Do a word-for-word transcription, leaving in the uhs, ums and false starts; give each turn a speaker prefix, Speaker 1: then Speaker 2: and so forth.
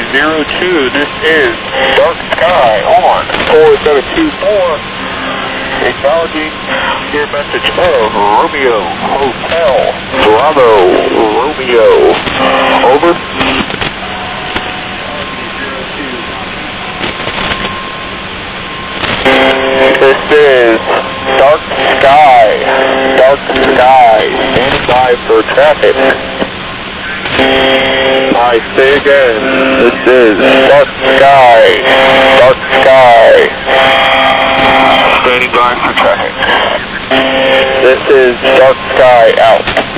Speaker 1: zero two, this is Dark Sky on four seven two four. Acknowledging your message of Romeo Hotel Bravo Romeo. Over. This is Dark Sky, Dark Sky, standing by for traffic. I say again, this is Dark Sky, Dark Sky, standing by for traffic. This is Dark Sky out.